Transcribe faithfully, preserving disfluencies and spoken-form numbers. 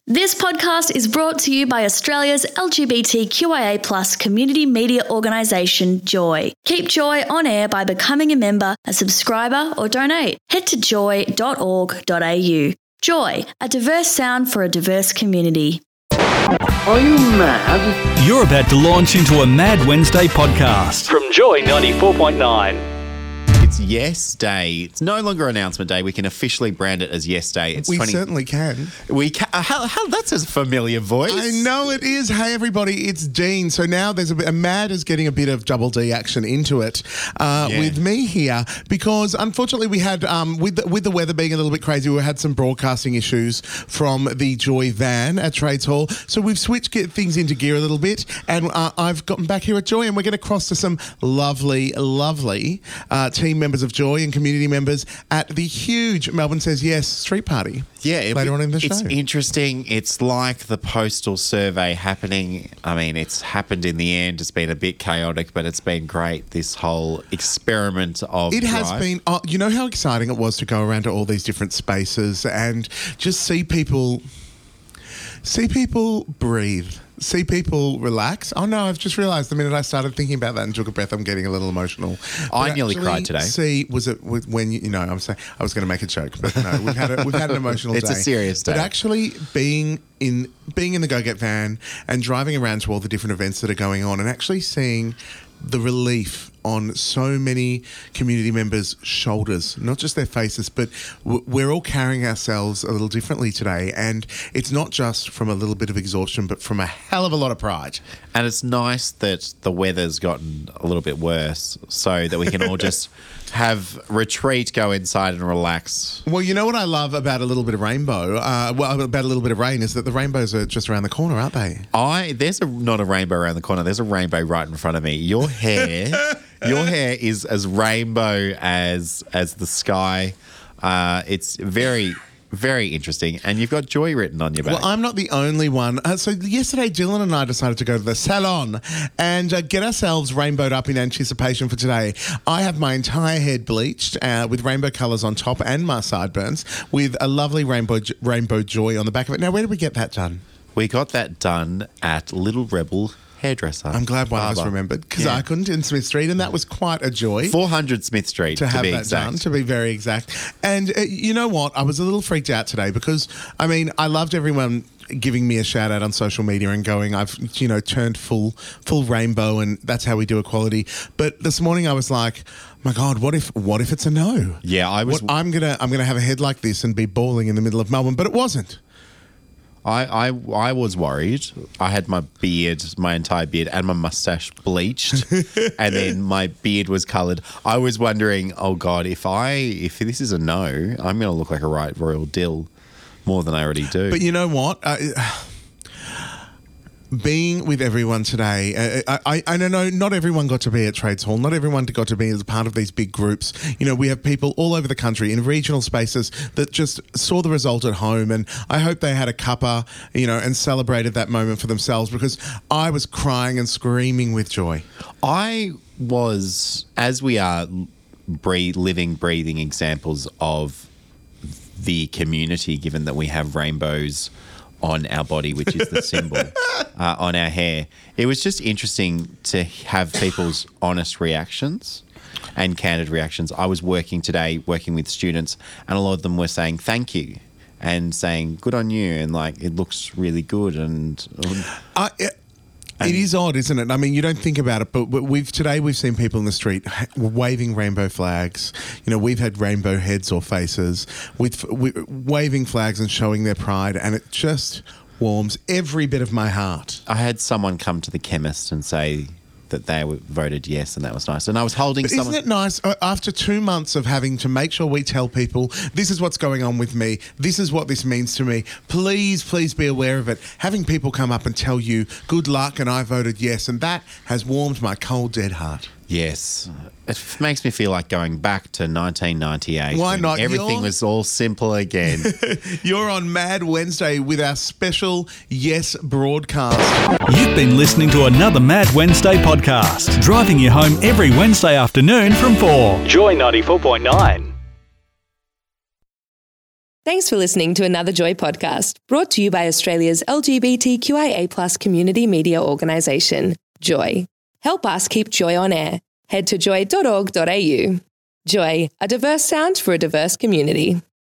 This podcast is brought to you by Australia's L G B T Q I A plus community media organisation, Joy. Keep Joy on air by becoming a member, a subscriber or donate. Head to joy dot org dot a u. Joy, a diverse sound for a diverse community. Are you mad? You're about to launch into a Mad Wednesday podcast. From Joy ninety-four point nine. It's Yes Day. It's no longer Announcement Day. We can officially brand it as Yes Day. It's we twenty certainly can. We can. Uh, how, how, that's a familiar voice. I know it is. Hey, everybody, it's Dean. So now there's a bit, Mad is getting a bit of double D action into it uh, Yeah. with me here because unfortunately we had, um, with, the, with the weather being a little bit crazy, we had some broadcasting issues from the Joy van at Trades Hall. So we've switched get things into gear a little bit and uh, I've gotten back here at Joy and we're going to cross to some lovely, lovely uh, team members of Joy and community members at the huge Melbourne Says Yes street party. Yeah, it- later on in the it's show. interesting. It's like the postal survey happening. I mean, it's happened in the end. It's been a bit chaotic, but it's been great. This whole experiment of It has drive. been, oh, you know how exciting it was to go around to all these different spaces and just see people, see people breathe, see people relax. Oh no, I've just realised the minute I started thinking about that and took a breath, I'm getting a little emotional. I But nearly actually, cried today. See, was it when you, you know, I'm saying I was going to make a joke, but no, we've had a, we've had an emotional It's day. a serious But day. actually being in being in the Go Get van and driving around to all the different events that are going on and actually seeing the relief on so many community members' shoulders, not just their faces, but w- we're all carrying ourselves a little differently today. And it's not just from a little bit of exhaustion, but from a hell of a lot of pride. And it's nice that the weather's gotten a little bit worse so that we can all just have retreat, go inside and relax. Well, you know what I love about a little bit of rainbow, uh, well, about a little bit of rain is that the rainbows are just around the corner, aren't they? I There's a not a rainbow around the corner. There's a rainbow right in front of me. Your hair, your hair is as rainbow as as the sky. Uh, it's very, very interesting. And you've got Joy written on your back. Well, I'm not the only one. Uh, so yesterday, Dylan and I decided to go to the salon and uh, get ourselves rainbowed up in anticipation for today. I have my entire head bleached uh, with rainbow colours on top and my sideburns with a lovely rainbow rainbow joy on the back of it. Now, where did we get that done? we got that done at Little Rebel Hairdresser. I'm glad one of us Barber. remembered because Yeah. I couldn't in Smith Street, and that was quite a joy. four hundred Smith Street, to to, have be that exact. done, to be very exact. And uh, you know what? I was a little freaked out today because, I mean, I loved everyone giving me a shout out on social media and going, I've, you know, turned full full rainbow and that's how we do equality. But this morning I was like, my God, what if what if it's a no? Yeah, I was- What, I'm gonna I'm gonna have a head like this and be bawling in the middle of Melbourne, but it wasn't. I, I I was worried. I had my beard, my entire beard, and my mustache bleached, and then my beard was coloured. I was wondering, oh God, if I if this is a no, I'm going to look like a right royal dill more than I already do. But you know what? Uh, being with everyone today, uh, I, I, I don't know, not everyone got to be at Trades Hall. Not everyone got to be as part of these big groups. You know, we have people all over the country in regional spaces that just saw the result at home. And I hope they had a cuppa, you know, and celebrated that moment for themselves because I was crying and screaming with joy. I was, as we are breathe, living, breathing examples of the community, given that we have rainbows on our body, which is the symbol, uh, on our hair. It was just interesting to have people's honest reactions and candid reactions. I was working today, working with students, and a lot of them were saying thank you and saying good on you and like it looks really good and. Um, I, it, it is odd, isn't it? I mean, you don't think about it, but we've today we've seen people in the street waving rainbow flags. You know, we've had rainbow heads or faces with waving flags and showing their pride, and it just warms every bit of my heart. I had someone come to the chemist and say that they were voted yes, and that was nice. And I was holding But someone. isn't it nice uh, after two months of having to make sure we tell people this is what's going on with me, this is what this means to me, please, please be aware of it. Having people come up and tell you good luck and I voted yes, and that has warmed my cold, dead heart. Yes. It makes me feel like going back to nineteen ninety-eight. Why when not? Everything You're- was all simple again. You're on Mad Wednesday with our special Yes broadcast. You've been listening to another Mad Wednesday podcast, driving you home every Wednesday afternoon from four. Joy ninety-four point nine. Thanks for listening to another Joy podcast, brought to you by Australia's L G B T Q I A plus community media organisation, Joy. Help us keep Joy on air. Head to joy dot org dot a u. Joy, a diverse sound for a diverse community.